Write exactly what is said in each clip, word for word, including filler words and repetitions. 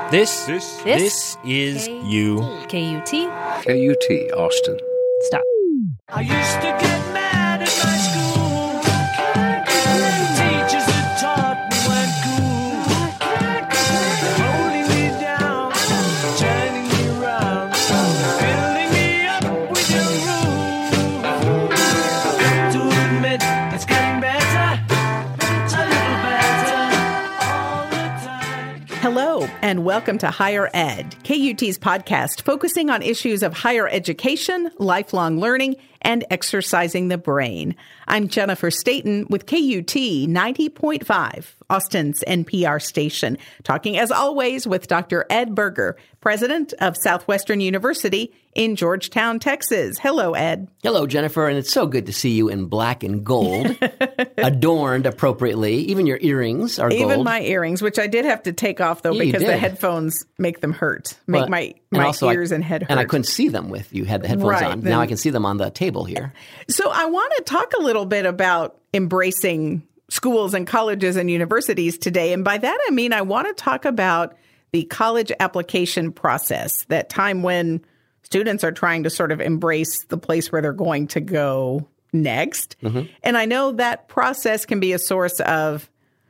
This, This, this, is K- you. K U T. K U T, Austin. Stop. I used to get mad at my school. Teachers that taught me weren't cool. Holding me down, turning me round, filling me up with your rules. To admit it's getting better, a little better all the time. Hello, and welcome to Higher Ed, K U T's podcast focusing on issues of higher education, lifelong learning, and exercising the brain. I'm Jennifer Staten with K U T ninety point five, Austin's N P R station, talking as always with Doctor Ed Berger, president of Southwestern University in Georgetown, Texas. Hello, Ed. Hello, Jennifer, and it's so good to see you in black and gold, adorned appropriately. Even your earrings are gold. Even my earrings, which I did have to take off, though, Yeah, you because the did. headphones make them hurt, make But- my, and my also I- ears and head hurt. And I couldn't see them with you had the headphones Right, on. then- Now I can see them on the table here. So I want to talk a little bit about embracing schools and colleges and universities today. And by that, I mean, I want to talk about the college application process, that time when students are trying to sort of embrace the place where they're going to go next. Mm-hmm. And I know that process can be a source of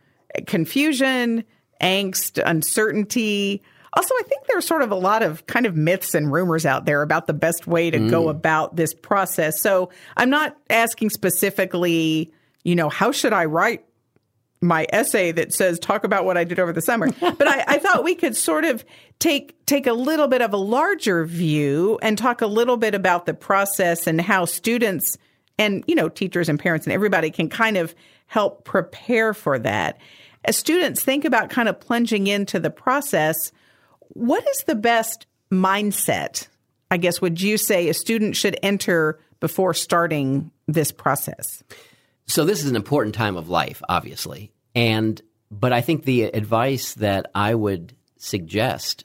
confusion, angst, uncertainty. Also, I think there's sort of a lot of kind of myths and rumors out there about the best way to go about this process. So I'm not asking specifically, you know, how should I write my essay that says talk about what I did over the summer. But I, I thought we could sort of take take a little bit of a larger view and talk a little bit about the process and how students and, you know, teachers and parents and everybody can kind of help prepare for that. As students think about kind of plunging into the process, what is the best mindset, I guess, would you say a student should enter before starting this process? So this is an important time of life, obviously. And but I think the advice that I would suggest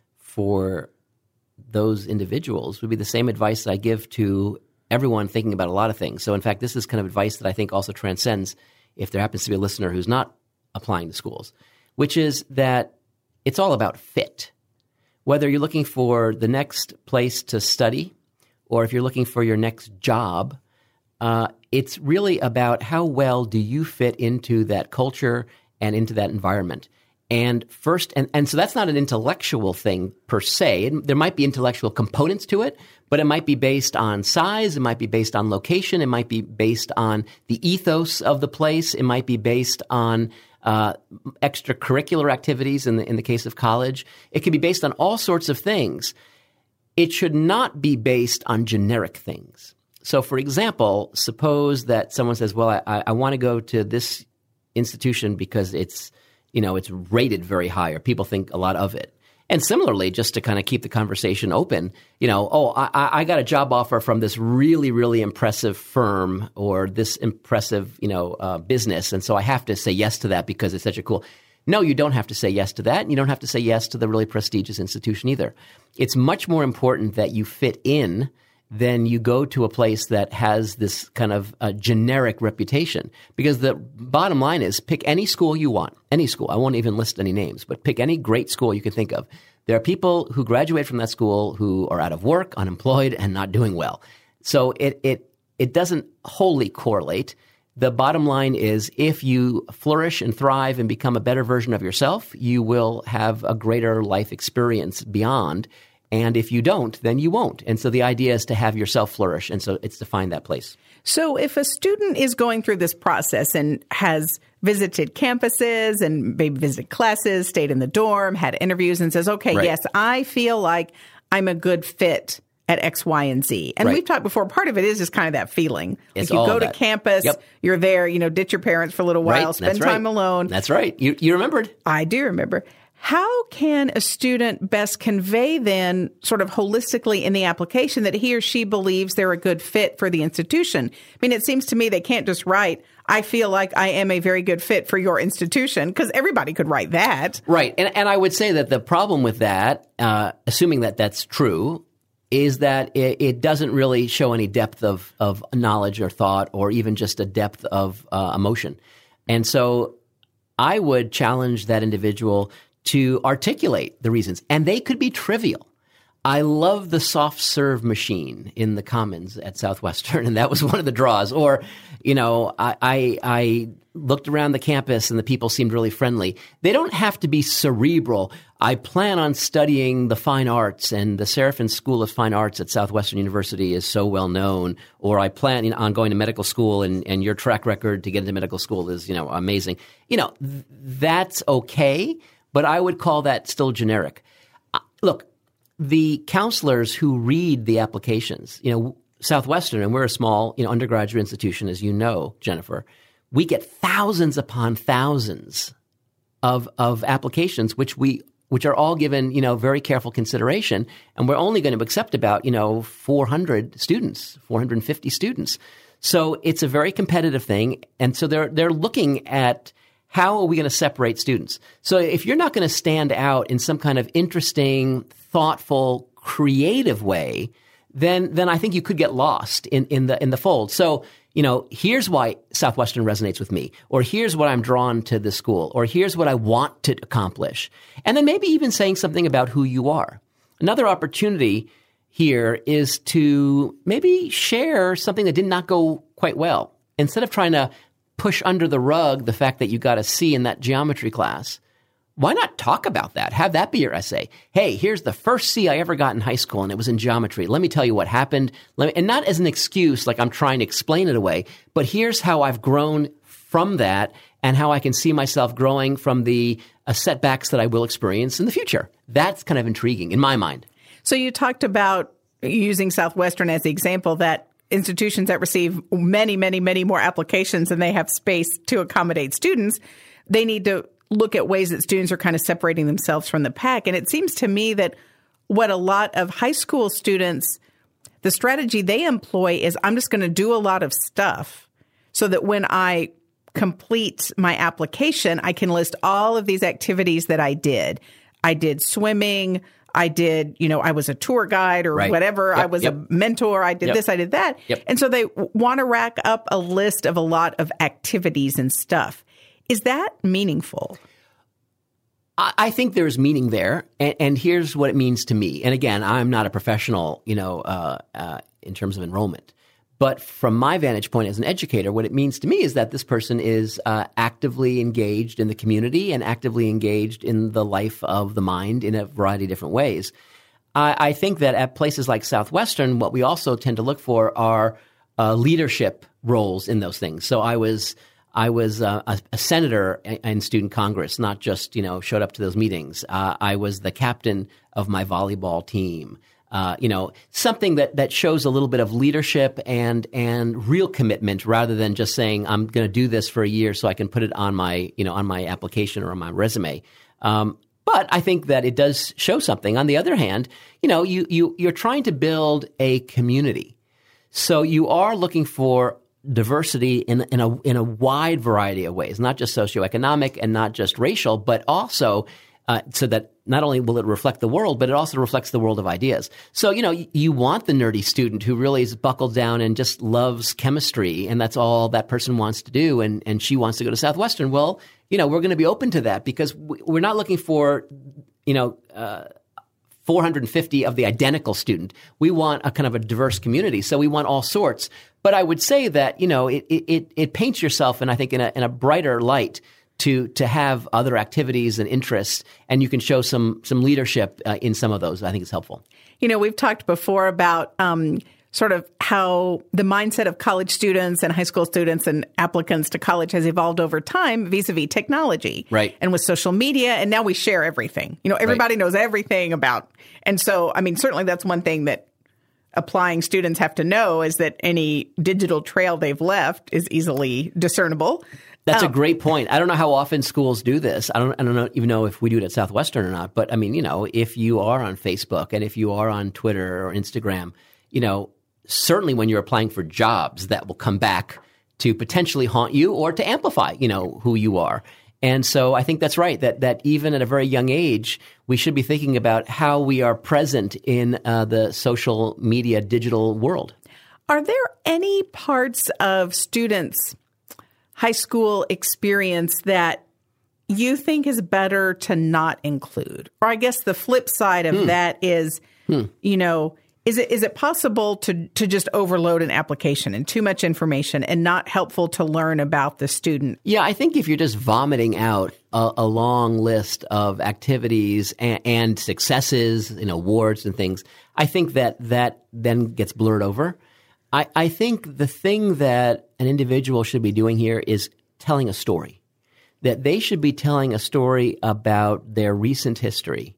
for those individuals would be the same advice that I give to everyone thinking about a lot of things. So in fact, this is kind of advice that I think also transcends if there happens to be a listener who's not applying to schools, which is that it's all about fit. Whether you're looking for the next place to study or if you're looking for your next job, uh, it's really about how well do you fit into that culture and into that environment. And first, and, and so that's not an intellectual thing per se. It, there might be intellectual components to it, but it might be based on size. It might be based on location. It might be based on the ethos of the place. It might be based on uh, extracurricular activities in the, in the case of college. It can be based on all sorts of things. It should not be based on generic things. So, for example, suppose that someone says, well, I, I want to go to this institution because it's, you know, it's rated very high or people think a lot of it. And similarly, just to kind of keep the conversation open, you know, oh, I, I got a job offer from this really, really impressive firm or this impressive, you know, uh, business. And so I have to say yes to that because it's such a cool. No, you don't have to say yes to that. And you don't have to say yes to the really prestigious institution either. It's much more important that you fit in then you go to a place that has this kind of uh, generic reputation. Because the bottom line is pick any school you want, any school. I won't even list any names, but pick any great school you can think of. There are people who graduate from that school who are out of work, unemployed, and not doing well. So it it it doesn't wholly correlate. The bottom line is if you flourish and thrive and become a better version of yourself, you will have a greater life experience beyond. And if you don't, then you won't. And so the idea is to have yourself flourish. And so it's to find that place. So if a student is going through this process and has visited campuses and maybe visited classes, stayed in the dorm, had interviews and says, okay, Right. yes, I feel like I'm a good fit at X, Y, and Z. And Right. we've talked before, part of it is just kind of that feeling. It's like you all go of to that. campus, Yep. you're there, you know, ditch your parents for a little while, Right. spend That's right. time alone. That's right. You you remembered. I do remember. How can a student best convey then sort of holistically in the application that he or she believes they're a good fit for the institution? I mean, it seems to me they can't just write, I feel like I am a very good fit for your institution, because everybody could write that. Right. And and I would say that the problem with that, uh, assuming that that's true, is that it, it doesn't really show any depth of, of knowledge or thought or even just a depth of uh, emotion. And so I would challenge that individual to articulate the reasons, and they could be trivial. I love the soft serve machine in the Commons at Southwestern, and that was one of the draws. Or, you know, I, I, I looked around the campus and the people seemed really friendly. They don't have to be cerebral. I plan on studying the fine arts, and the Seraphin School of Fine Arts at Southwestern University is so well known. Or I plan on going to medical school, and, and your track record to get into medical school is, you know, amazing. You know, th- that's okay, but I would call that still generic. Uh, look. The counselors who read the applications, you know, Southwestern, and we're a small, you know, undergraduate institution, as you know, Jennifer, we get thousands upon thousands of of applications, which we which are all given, you know, very careful consideration, and we're only going to accept about, you know, four hundred students, four hundred fifty students. So it's a very competitive thing, and so they're they're looking at how are we going to separate students. So if you're not going to stand out in some kind of interesting, thoughtful, creative way, then then I think you could get lost in, in the in the fold. So, you know, here's why Southwestern resonates with me, or here's what I'm drawn to the school, or here's what I want to accomplish. And then maybe even saying something about who you are. Another opportunity here is to maybe share something that did not go quite well. Instead of trying to push under the rug the fact that you got a C in that geometry class, why not talk about that? Have that be your essay. Hey, here's the first C I ever got in high school, and it was in geometry. Let me tell you what happened. Let me, and not as an excuse, like I'm trying to explain it away, but here's how I've grown from that and how I can see myself growing from the uh, setbacks that I will experience in the future. That's kind of intriguing in my mind. So you talked about using Southwestern as the example that institutions that receive many, many, many more applications than they have space to accommodate students, they need to look at ways that students are kind of separating themselves from the pack. And it seems to me that what a lot of high school students, the strategy they employ is I'm just going to do a lot of stuff so that when I complete my application, I can list all of these activities that I did. I did swimming. I did, you know, I was a tour guide or right. whatever. Yep, I was yep. a mentor. I did Yep. this. I did that. Yep. And so they w- want to rack up a list of a lot of activities and stuff. Is that meaningful? I, I think there's meaning there. And, and here's what it means to me. And again, I'm not a professional, you know, uh, uh, in terms of enrollment. But from my vantage point as an educator, what it means to me is that this person is uh, actively engaged in the community and actively engaged in the life of the mind in a variety of different ways. I, I think that at places like Southwestern, what we also tend to look for are uh, leadership roles in those things. So I was I was uh, a, a senator in student Congress, not just, you know, showed up to those meetings. Uh, I was the captain of my volleyball team. Uh, you know, something that, that shows a little bit of leadership and and real commitment rather than just saying I'm going to do this for a year so I can put it on my, you know, on my application or on my resume. Um, but I think that it does show something. On the other hand, you know, you you you're trying to build a community, so you are looking for diversity in in a in a wide variety of ways, not just socioeconomic and not just racial, but also uh, so that not only will it reflect the world, but it also reflects the world of ideas. So, you know, you, you want the nerdy student who really is buckled down and just loves chemistry, and that's all that person wants to do, and, and she wants to go to Southwestern. Well, you know, we're going to be open to that because we're not looking for, you know, uh, four hundred fifty of the identical student. We want a kind of a diverse community. So we want all sorts. But I would say that, you know, it it, it paints yourself, and I think in a, in a brighter light to to have other activities and interests, and you can show some some leadership uh, in some of those. I think it's helpful. You know, we've talked before about um, sort of how the mindset of college students and high school students and applicants to college has evolved over time vis-a-vis technology. Right. And with social media, and now we share everything. You know, everybody Right. knows everything about. And so, I mean, certainly that's one thing that applying students have to know is that any digital trail they've left is easily discernible. That's Um, a great point. I don't know how often schools do this. I don't, I don't know, even know if we do it at Southwestern or not. But I mean, you know, if you are on Facebook and if you are on Twitter or Instagram, you know, certainly when you're applying for jobs, that will come back to potentially haunt you or to amplify, you know, who you are. And so I think that's right, that that even at a very young age, we should be thinking about how we are present in uh, the social media digital world. Are there any parts of students' high school experience that you think is better to not include? Or I guess the flip side of Hmm. that is, Hmm. you know, is it is it possible to to just overload an application and too much information and not helpful to learn about the student? Yeah, I think if you're just vomiting out a, a long list of activities and, and successes and awards and things, I think that that then gets blurred over. I, I think the thing that an individual should be doing here is telling a story, that they should be telling a story about their recent history,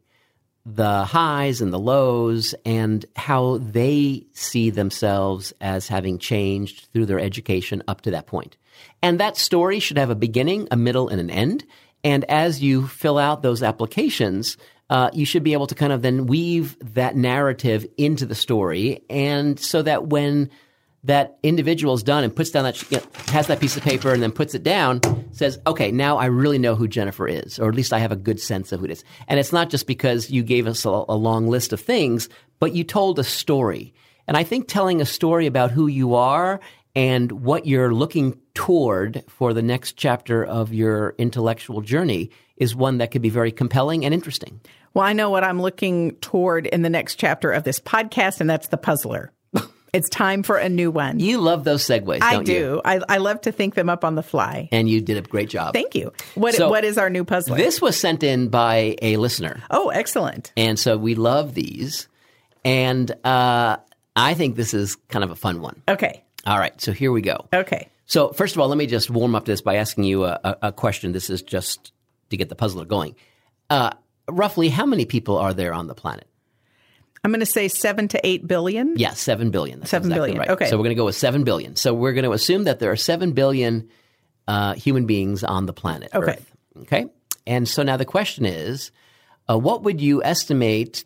the highs and the lows, and how they see themselves as having changed through their education up to that point. And that story should have a beginning, a middle, and an end. And as you fill out those applications, uh, you should be able to kind of then weave that narrative into the story. And so that when that individual is done and puts down that, you know, has that piece of paper and then puts it down, says, okay, now I really know who Jennifer is, or at least I have a good sense of who it is. And it's not just because you gave us a, a long list of things, but you told a story. And I think telling a story about who you are and what you're looking toward for the next chapter of your intellectual journey is one that could be very compelling and interesting. Well, I know what I'm looking toward in the next chapter of this podcast, and that's the puzzler. It's time for a new one. You love those segues, don't I you? do. I, I love to think them up on the fly. And you did a great job. Thank you. What So, What is our new puzzler? This was sent in by a listener. Oh, excellent. And so we love these. And uh, I think this is kind of a fun one. Okay. All right. So here we go. Okay. So first of all, let me just warm up this by asking you a, a, a question. This is just to get the puzzler going. Uh, roughly how many people are there on the planet? I'm going to say seven to eight billion. Yeah, seven billion. That's Seven exactly billion. right. Okay. So we're going to go with seven billion. So we're going to assume that there are seven billion uh, human beings on the planet Okay. Earth. Okay. And so now the question is, uh, what would you estimate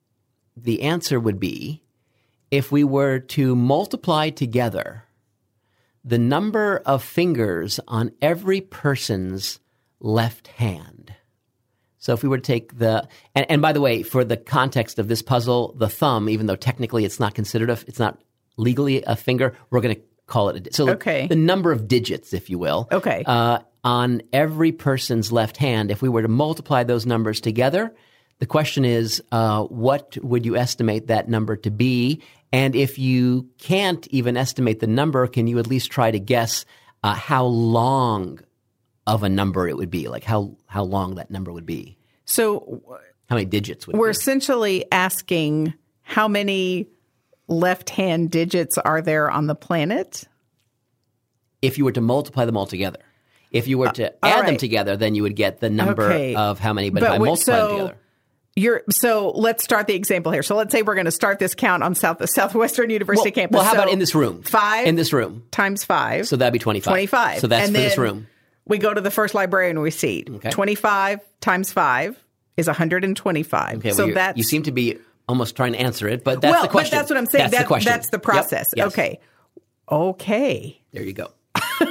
the answer would be if we were to multiply together the number of fingers on every person's left hand? So if we were to take the, and, and by the way, for the context of this puzzle, the thumb, even though technically it's not considered a, it's not legally a finger, we're going to call it a, so Okay. the number of digits, if you will. Okay. Uh, on every person's left hand, if we were to multiply those numbers together, the question is, uh, what would you estimate that number to be? And if you can't even estimate the number, can you at least try to guess uh, how long of a number it would be, like how, how long that number would be? So How many digits would it we're be? essentially asking how many left-hand digits are there on the planet? If you were to multiply them all together. If you were to all add them right. together, then you would get the number Okay. of how many, but, But if I wait, multiply so- them together. You're so let's start the example here. So let's say we're going to start this count on South the Southwestern University Well, campus. well, how So about in this room? Five In this room. times five. So that'd be twenty-five. twenty-five. So that's and for this then room. We go to the first librarian we see. Okay. twenty-five times five is one hundred twenty-five. Okay, well, so you're- that's you seem to be almost trying to answer it, but that's well, the question. but that's what I'm saying. That's That- the question. That's the Yep, process. yes. Okay. Okay. There you go.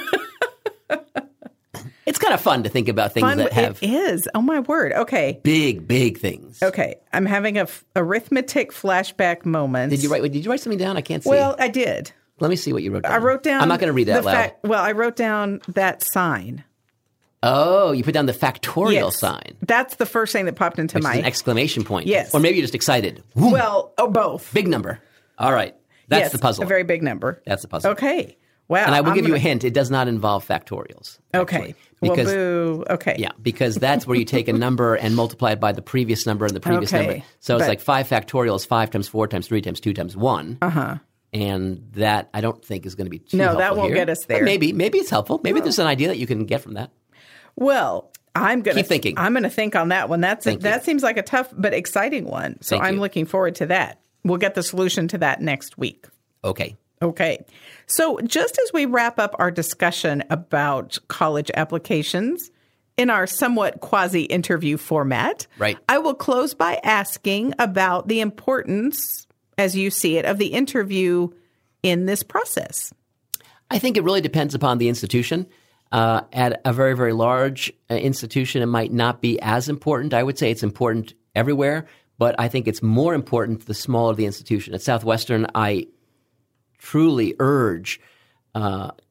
It's kind of fun to think about things Fun. that have It is. Oh my word. Okay. big, big things. Okay. I'm having a f- arithmetic flashback moment. Did you write? Did you write something down? I can't see. Well, I did. Let me see what you wrote down. I wrote down. I'm not going to read that the loud. fact- well, I wrote down that sign. Oh, you put down the factorial Yes. sign, That's the first thing that popped into which my. is an exclamation point. Yes. Or maybe you're just excited. Woo, well, oh, both. big number. All right. That's Yes, the puzzle. A very big number. That's the puzzle. Okay. Wow. And I will I'm give you a gonna- hint. It does not involve factorials. Okay. actually, Well, because boo. Okay. yeah, because that's where you take a number and multiply it by the previous number and the previous Okay. number. So it's But- like five factorial is five times four times three times two times one. Uh huh. And that I don't think is going to be too No, helpful that won't here. get us But there. maybe, maybe it's helpful. Maybe there's an idea that you can get from that. Well, I'm gonna Keep thinking. I'm gonna think on that one. That's a, Thank you. that seems like a tough but exciting one. So Thank I'm you. looking forward to that. We'll get the solution to that next week. Okay. Okay. So just as we wrap up our discussion about college applications in our somewhat quasi-interview format, Right. I will close by asking about the importance, as you see it, of the interview in this process. I think it really depends upon the institution. Uh, at a very, very large uh, institution, it might not be as important. I would say it's important everywhere, but I think it's more important the smaller the institution. At Southwestern, I truly urge uh,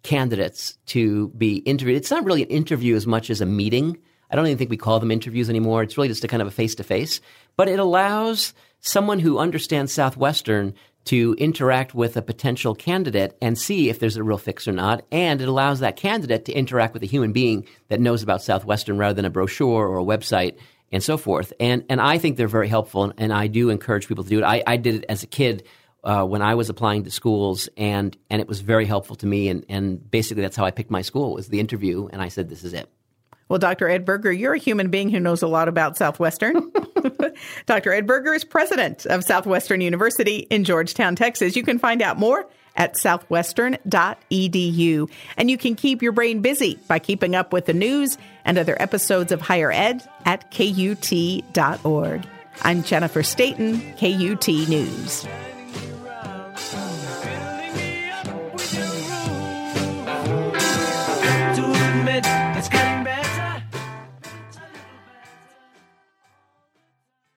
candidates to be interviewed. It's not really an interview as much as a meeting. I don't even think we call them interviews anymore. It's really just a kind of a face-to-face. But it allows someone who understands Southwestern to interact with a potential candidate and see if there's a real fix or not. And it allows that candidate to interact with a human being that knows about Southwestern rather than a brochure or a website and so forth. And and I think they're very helpful, and I do encourage people to do it. I, I did it as a kid uh, when I was applying to schools, and and it was very helpful to me. And, and basically that's how I picked my school, was the interview, and I said, this is it. Well, Doctor Ed Berger, you're a human being who knows a lot about Southwestern. Doctor Ed Berger is president of Southwestern University in Georgetown, Texas. You can find out more at southwestern dot e d u. And you can keep your brain busy by keeping up with the news and other episodes of Higher Ed at K U T dot org. I'm Jennifer Staten, K U T News.